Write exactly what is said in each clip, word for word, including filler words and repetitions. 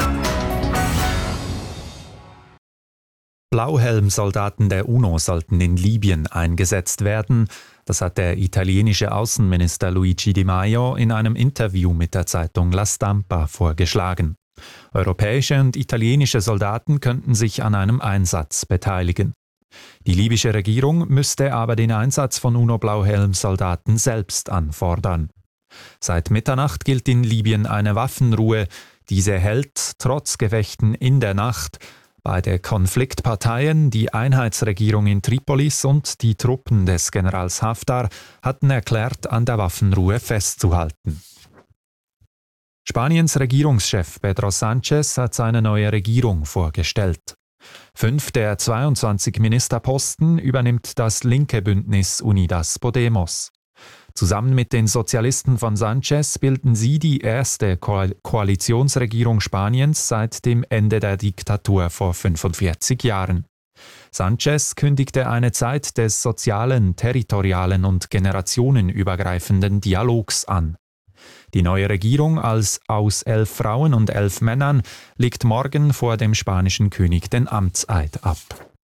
Blauhelm-Soldaten der UNO sollten in Libyen eingesetzt werden. Das hat der italienische Außenminister Luigi Di Maio in einem Interview mit der Zeitung La Stampa vorgeschlagen. Europäische und italienische Soldaten könnten sich an einem Einsatz beteiligen. Die libysche Regierung müsste aber den Einsatz von UNO-Blauhelm-Soldaten selbst anfordern. Seit Mitternacht gilt in Libyen eine Waffenruhe. Diese hält trotz Gefechten in der Nacht. Beide Konfliktparteien, die Einheitsregierung in Tripolis und die Truppen des Generals Haftar, hatten erklärt, an der Waffenruhe festzuhalten. Spaniens Regierungschef Pedro Sánchez hat seine neue Regierung vorgestellt. Fünf der zweiundzwanzig Ministerposten übernimmt das linke Bündnis Unidas Podemos. Zusammen mit den Sozialisten von Sánchez bilden sie die erste Ko- Koalitionsregierung Spaniens seit dem Ende der Diktatur vor fünfundvierzig Jahren. Sánchez kündigte eine Zeit des sozialen, territorialen und generationenübergreifenden Dialogs an. Die neue Regierung als aus elf Frauen und elf Männern legt morgen vor dem spanischen König den Amtseid ab.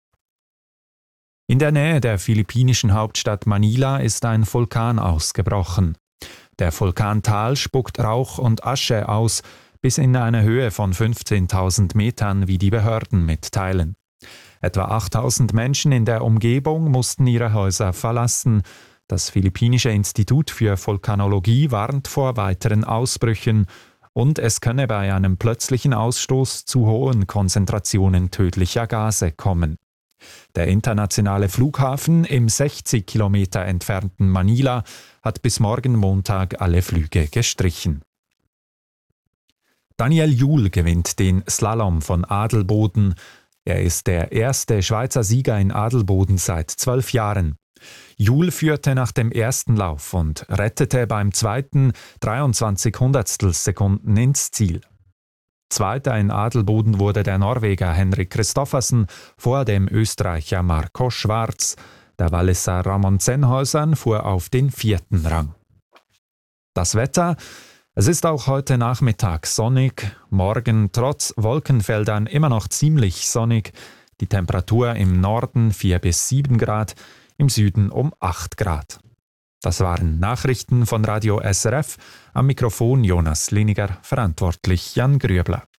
In der Nähe der philippinischen Hauptstadt Manila ist ein Vulkan ausgebrochen. Der Vulkantal spuckt Rauch und Asche aus, bis in eine Höhe von fünfzehntausend Metern, wie die Behörden mitteilen. Etwa achttausend Menschen in der Umgebung mussten ihre Häuser verlassen. Das Philippinische Institut für Vulkanologie warnt vor weiteren Ausbrüchen und es könne bei einem plötzlichen Ausstoß zu hohen Konzentrationen tödlicher Gase kommen. Der internationale Flughafen im sechzig Kilometer entfernten Manila hat bis morgen Montag alle Flüge gestrichen. Daniel Juhl gewinnt den Slalom von Adelboden. Er ist der erste Schweizer Sieger in Adelboden seit zwölf Jahren. Juhl führte nach dem ersten Lauf und rettete beim zweiten dreiundzwanzig Hundertstelsekunden ins Ziel. Zweiter in Adelboden wurde der Norweger Henrik Kristoffersen vor dem Österreicher Marco Schwarz. Der Walliser Ramon Zenhäusern fuhr auf den vierten Rang. Das Wetter: Es ist auch heute Nachmittag sonnig, morgen trotz Wolkenfeldern immer noch ziemlich sonnig. Die Temperatur im Norden vier bis sieben Grad, im Süden um acht Grad. Das waren Nachrichten von Radio S R F. Am Mikrofon Jonas Liniger, verantwortlich Jan Grübler.